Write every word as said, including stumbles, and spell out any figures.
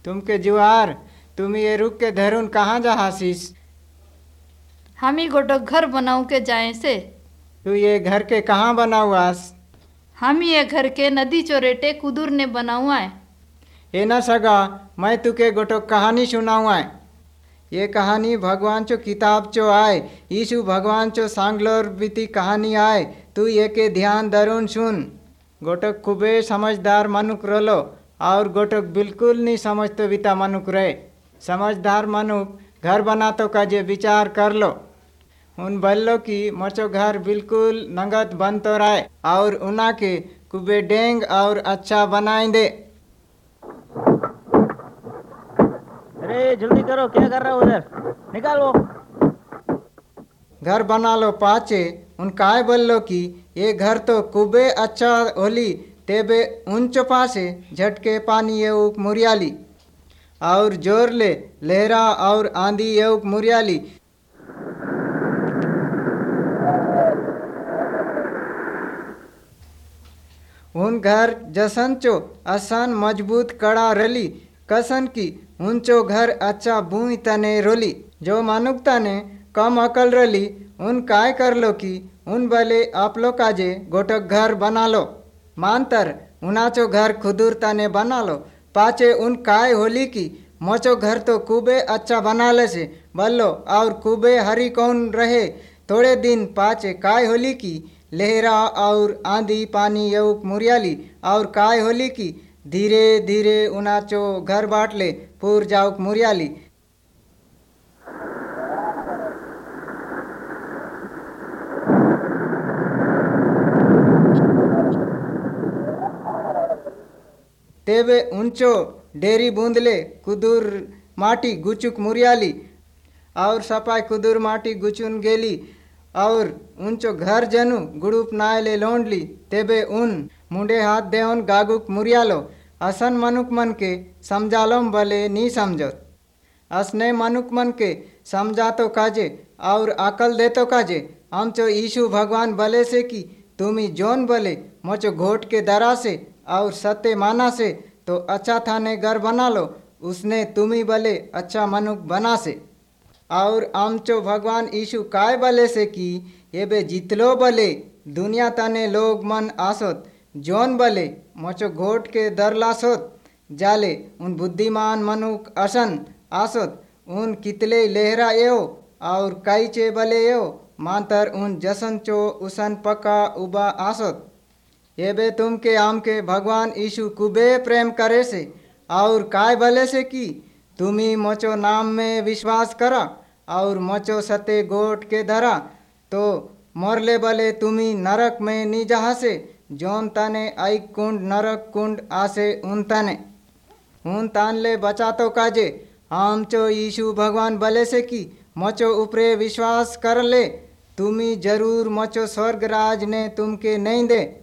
तुमके जुआर तुम ये रुक के धरून कहाँ जहासीस? हम ही गोटो घर बनाऊ के जाए से। तू ये घर के कहाँ बनावास? हम ये घर के नदी चोरेटे कुदूर ने बनाऊआ है। ये न सगा मैं तुके गोटो कहानी सुनाऊँ। ये कहानी भगवान चो किताब चो आए, यीशु भगवान चो सांगलोर बीती कहानी आए। तू ये के ध्यान दरून सुन। गोटक खूबे समझदार मनुक रोलो और गोटक बिल्कुल नहीं समझतो बीता मनुक रहे। समझदार मनुक घर बनातो का जे विचार कर लो। उन बल्लो की मचो घर बिल्कुल नंगत बन तो रहे और उना के खूबे डेंग और अच्छा बनाए दे। अरे जल्दी करो, क्या कर रहे हो उधर? निकालो। घर बना लो पाचे उन काय बोलो कि ये घर तो खूबे अच्छा होली, तेबे ऊंचो पासे झटके पानी एवं मुरियाली और जोर ले लहरा और आंधी एवं मुरियाली। उन घर जसन चो आसान मजबूत कड़ा रली कसन की ऊंचो घर अच्छा बूई तने रोली। जो मानुकता ने कम अकल रली उन काय कर लो कि उन भले आप लोग काजे गोटक घर बना लो। मानतर उनाचो घर खुदूर तने बना लो। पाचे उन काय होली की मोचो घर तो खूबे अच्छा बना ले से बल्लो और खूबे हरी कौन रहे। थोड़े दिन पाचे काय होली की लहरा और आंधी पानी एवं मुरियाली और काय होली की धीरे धीरे उनाचो घर बाट ले पूर जाऊक मुरियाली। तेबे ऊंचो डेरी बूंदले कुदूर माटी गुचुक मुरियाली और सपाई कुदूर माटी गुचुन गेली और ऊंचो घर जनु गुड़ुप नायले लोंडली। तेबे उन मुंडे हाथ देवन गागुक मुरियालो। असन मनुक मन के समझालोम भले नी समझोत। असने मनुक मन के समझातो काजे और अकल देतो काजे आमचो यीशु भगवान भले से कि तुमी जोन भले मोचो घोट के दरा से और सत्य माना से तो अच्छा थाने घर बना लो। उसने तुमी भले अच्छा मनुक बना से और आमचो भगवान यीशु काय भले से कि ये बे जितलो भले दुनिया तने लोग मन आसोत जोन भले मोचो घोट के दर लासोत जाले उन बुद्धिमान मनुक असन आसोत उन कितले लहरा एओ और कई चे भले एओ मांतर उन जसन चो उसन पका उबा आसोत। ये बे तुम के आम के भगवान यीशु कुबे प्रेम करे से और काय भले से कि तुम्ही मोचो नाम में विश्वास करा और मोचो सते गोट के धरा तो मोरले भले तुम्ही नरक में नी जहा से जोन तने आई कुंड नरक कुंड आसे उन तने उन तान ले बचा तो काजे आमचो यीशु भगवान भले से कि मोचो उपरे विश्वास कर ले तुम्ही जरूर मोचो स्वर्ग राज ने तुमके नहीं दे।